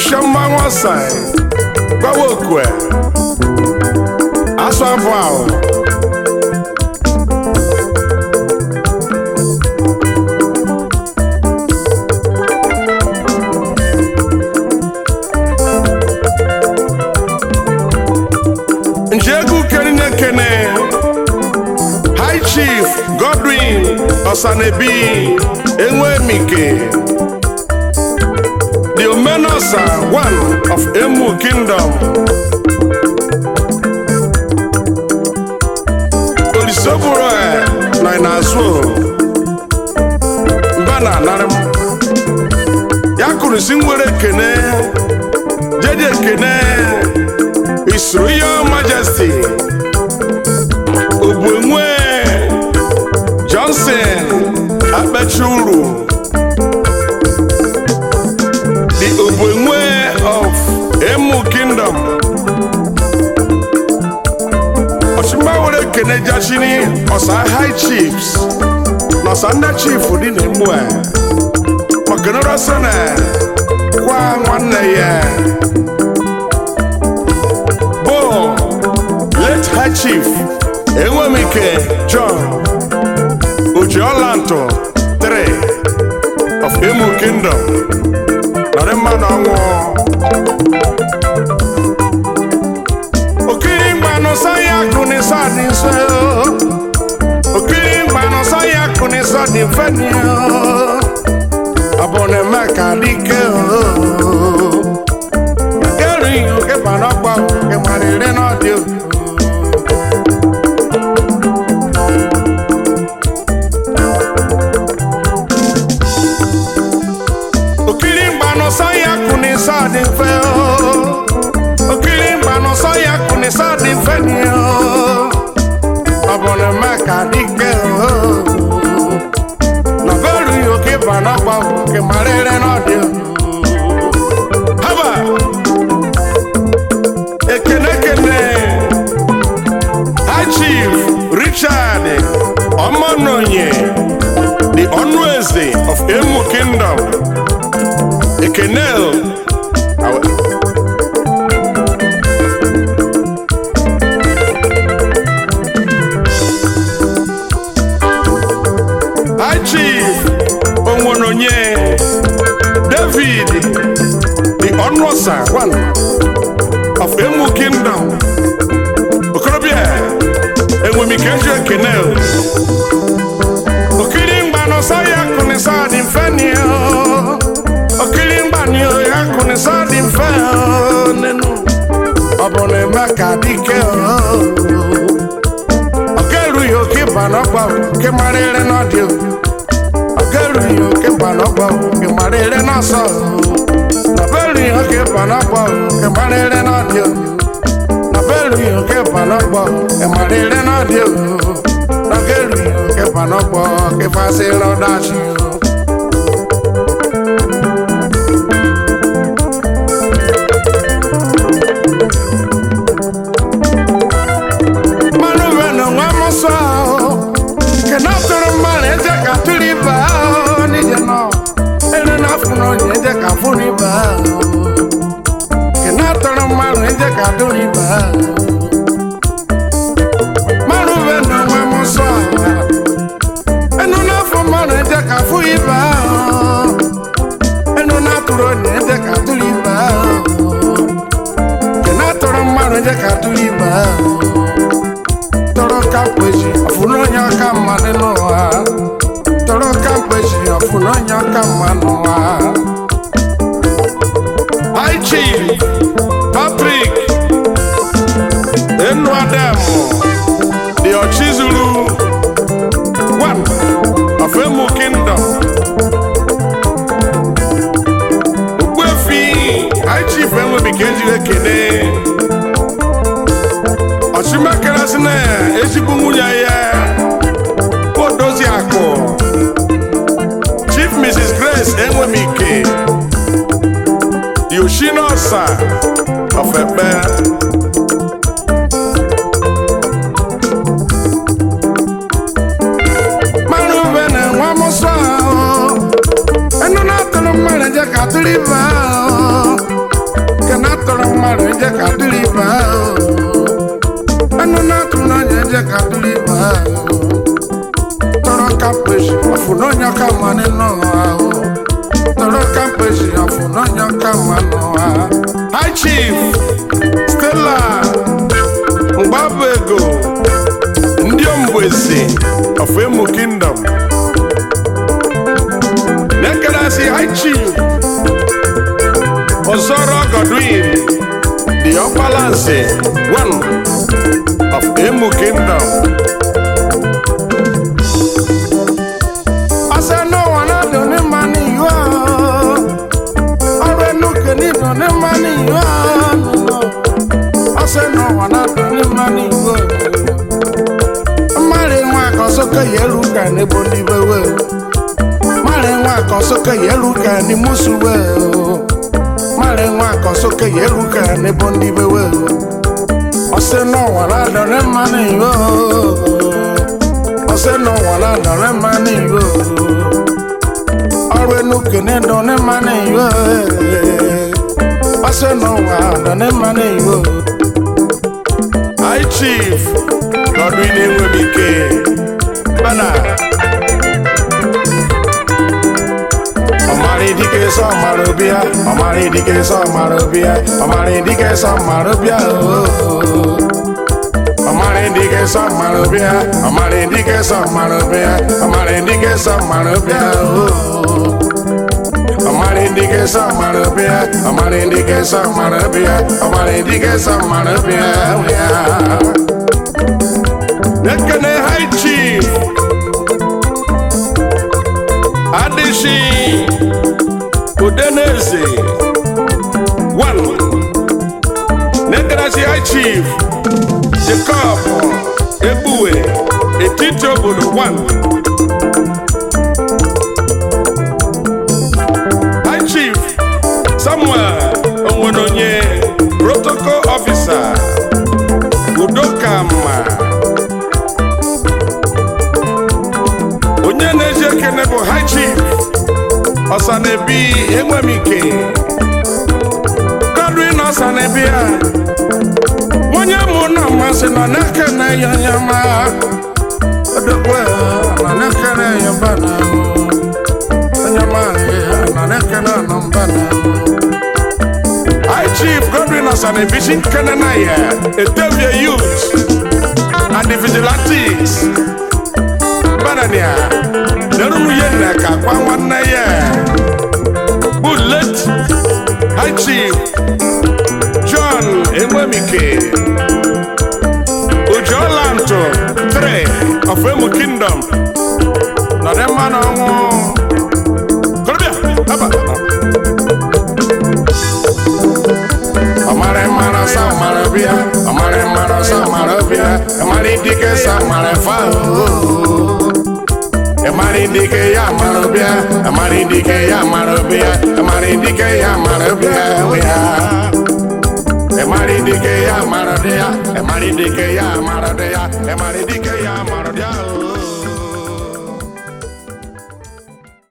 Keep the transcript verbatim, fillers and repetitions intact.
Ishama Wasai, Gawokwe, Aswavao. Njegu Kenine Kene, High Chief Godwin Osanebi, Enwe Mike. The Omenosa, one of Emu Kingdom. Olisoburo na inaso. Mbana narim. Yakuru singwere kene. Jeje kene. His Royal Majesty. Obuenwe Johnson Abechuru. The Obuenwe of Emu Kingdom. Oshimawore Kenejashini Osa High Chiefs. Nosanda Chief Udin Emwe. Makanora Sana Kwa Mwaneye. Bo Late High Chief Enwemike John Ujolanto three of Emu Kingdom. Man Okirimba no saya kuni sadi so. Okirimba no saya kuni sadi fenio. Abone meka dike o. Geri ke panakwa ke marire no dio. Saya kuni sadi feo, okirimba no saya kuni sadi fenio. Abone meka dike o. Na veru yo ke banakwa ke marere no dio. Haba ekene kene High Chief Richard Omononye, the Onweze of Emu Kingdom. Ekenel High Chief Onwononye David, the Onwosa one of Emu Kingdom. Okorobia Enwemikejo Ekenel Okirimba no saya kuni sadi fenio. Okirimba niyo ya kuni sadi feo nenu. Abone meka dike o. Okeru yo ke banokwa ke marere no dio. Okeru yo ke banokwa ke marere no so. Nabelu yo ke banokwa ke marere no dio. Nabelu yo ke banokwa ke marere no dio. Nabelu yo ke banokwa ke fase no dashi. Toro kampeji afunonya kama noa. Toro kampeji afunonya kama noa. High Chief Patrick Enwademo, the Ochizuru one of Emu Kingdom. Ugwefi High Chief Enwemikeji Ekene. Oshimaka sine ezigbo nwunye ya Odozi Akụ Chief Missus Grace Enwemike Yoshinosa of Ebe. Manu bene nwa musa enu na tolo mare je ka tuliva kamane no aho toro kampeji afu no kamano ah High Chief Stella Mbabego Ndiombwezi of Emu Kingdom Nekarasi High Chief Ozoro Godwin the Opalance one of Emu Kingdom I said no one I don't need money you are already looking in on the money you are I said no one I don't need money you are Mari nwa kosoka yeruka ni boni wewe Mari nwa kosoka yeruka ni musuwe Mari nwa kosoka yeruka ni boni wewe I said no one I don't need money you I said no one I don't need money you Already looking in on the money you I said no one I don't need money you High Chief Godwin Ewemike Bana Omari dike so marubia Omari dike so marubia Omari dike so marubia Omari dike so marubia Omari dike so marubia Omari dike so marubia Omari dike so marubia Omari dike so marubia Omari dike so marubia Nekene High Chief Adishi Udenese one Nekarasi High Chief Jacob Ebuwe Etito Bulu one High Chief Samuel Onwononye Protocol Officer Udokama Onye neje kenebo High Chief Osanebi Ewemike Godwin Osanebi ya Onye muna masina nekene yanyama Odokwe na nekene yambana Yanyama na nekene nambana High Chief Godwin Osanebi shinkene na ya Etevia Youth and the Vigilantes Banania Nerunu yene ka kwa wana ye Bullet High Chief John Ewemike Ujolanto three of Emu Kingdom Na dem man omo Kolobia Aba Amare mara sa marabia Amare mara sa marabia Amare dike sa marefa Amari dike ya marubia, amari dike ya marubia, amari dike ya marubia, amari dike ya marubia, amari dike ya marubia, amari dike ya marubia.